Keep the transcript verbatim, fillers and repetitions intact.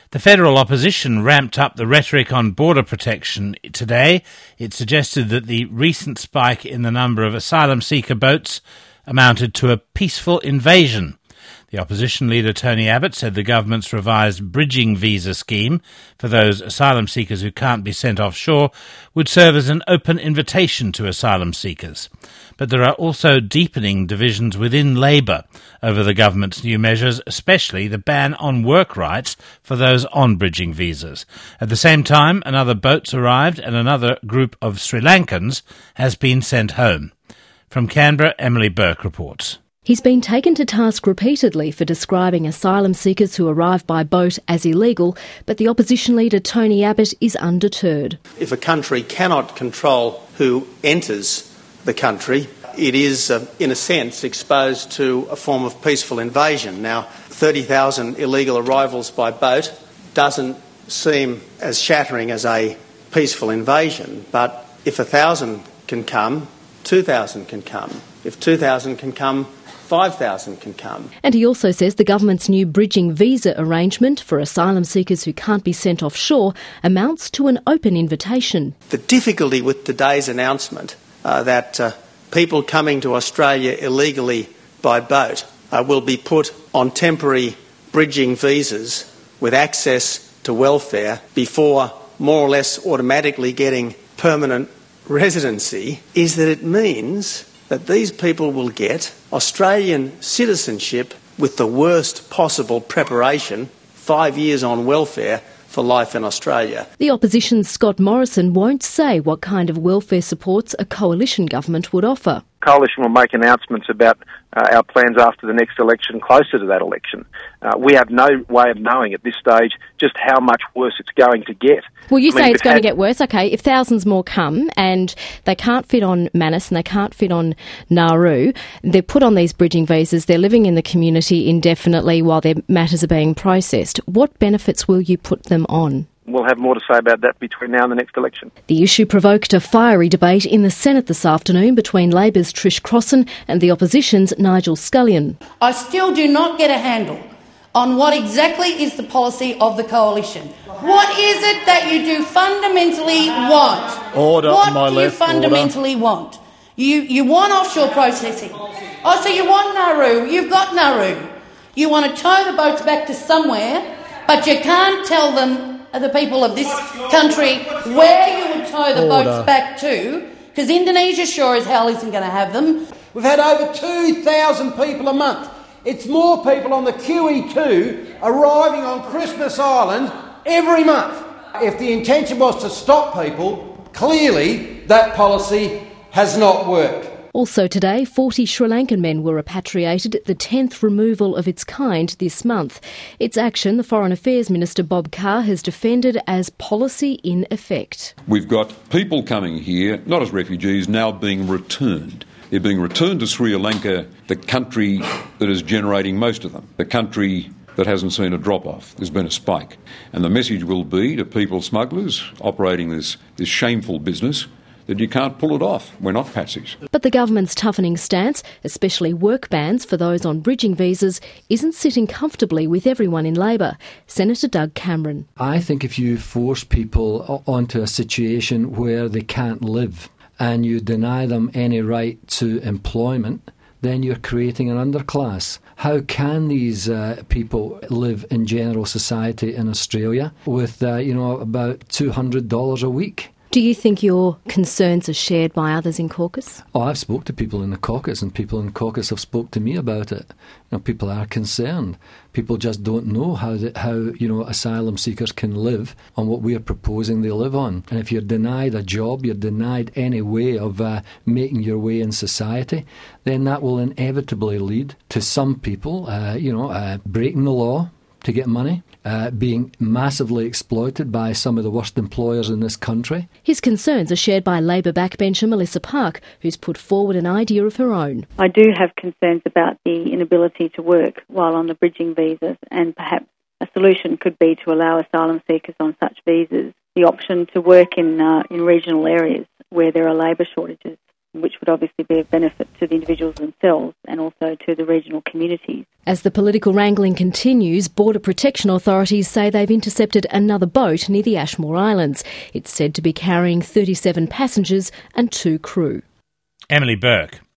The federal opposition ramped up the rhetoric on border protection today. It suggested that the recent spike in the number of asylum seeker boats amounted to a peaceful invasion. The opposition leader Tony Abbott said the government's revised bridging visa scheme for those asylum seekers who can't be sent offshore would serve as an open invitation to asylum seekers. But there are also deepening divisions within Labor over the government's new measures, especially the ban on work rights for those on bridging visas. At the same time, another boat's arrived and another group of Sri Lankans has been sent home. From Canberra, Emily Burke reports. He's been taken to task repeatedly for describing asylum seekers who arrive by boat as illegal, but the opposition leader Tony Abbott is undeterred. If a country cannot control who enters the country, it is, uh, in a sense, exposed to a form of peaceful invasion. Now, thirty thousand illegal arrivals by boat doesn't seem as shattering as a peaceful invasion, but if a thousand can come, two thousand can come. If two thousand can come, five thousand can come. And he also says the government's new bridging visa arrangement for asylum seekers who can't be sent offshore amounts to an open invitation. The difficulty with today's announcement uh, that uh, people coming to Australia illegally by boat uh, will be put on temporary bridging visas with access to welfare before more or less automatically getting permanent residency is that it means that these people will get Australian citizenship with the worst possible preparation, five years on welfare for life in Australia. The opposition's Scott Morrison won't say what kind of welfare supports a coalition government would offer. Coalition will make announcements about uh, our plans after the next election, closer to that election. Uh, we have no way of knowing at this stage just how much worse it's going to get. Well, you I say mean, it's going had... to get worse. OK, if thousands more come and they can't fit on Manus and they can't fit on Nauru, they're put on these bridging visas, they're living in the community indefinitely while their matters are being processed. What benefits will you put them on? We'll have more to say about that between now and the next election. The issue provoked a fiery debate in the Senate this afternoon between Labor's Trish Crossan and the opposition's Nigel Scullion. I still do not get a handle on what exactly is the policy of the coalition. What is it that you do fundamentally want? Order what on my do left, you fundamentally order. want? You, you want offshore processing. Oh, so you want Nauru. You've got Nauru. You want to tow the boats back to somewhere, but you can't tell them, the people of this country, where you would tow the Order. boats back to, because Indonesia sure as hell isn't going to have them. We've had over two thousand people a month. It's more people on the Q E two arriving on Christmas Island every month. If the intention was to stop people, clearly that policy has not worked. Also today, forty Sri Lankan men were repatriated, the tenth removal of its kind this month. Its action, the Foreign Affairs Minister Bob Carr has defended as policy in effect. We've got people coming here, not as refugees, now being returned. They're being returned to Sri Lanka, the country that is generating most of them, the country that hasn't seen a drop-off. There's been a spike. And the message will be to people smugglers operating this, this shameful business that you can't pull it off. We're not patsies. But the government's toughening stance, especially work bans for those on bridging visas, isn't sitting comfortably with everyone in Labor. Senator Doug Cameron. I think if you force people onto a situation where they can't live and you deny them any right to employment, then you're creating an underclass. How can these uh, people live in general society in Australia with, uh, you know, about two hundred dollars a week? Do you think your concerns are shared by others in caucus? Oh, I've spoke to people in the caucus, and people in the caucus have spoke to me about it. You know, people are concerned. People just don't know how the, how you know asylum seekers can live on what we are proposing they live on. And if you're denied a job, you're denied any way of uh, making your way in society, then that will inevitably lead to some people, uh, you know, uh, breaking the law to get money, uh, being massively exploited by some of the worst employers in this country. His concerns are shared by Labor backbencher Melissa Park, who's put forward an idea of her own. I do have concerns about the inability to work while on the bridging visas, and perhaps a solution could be to allow asylum seekers on such visas the option to work in uh, in regional areas where there are labour shortages, which would obviously be of benefit to the individuals themselves and also to the regional communities. As the political wrangling continues, Border Protection authorities say they've intercepted another boat near the Ashmore Islands. It's said to be carrying thirty-seven passengers and two crew. Emily Burke.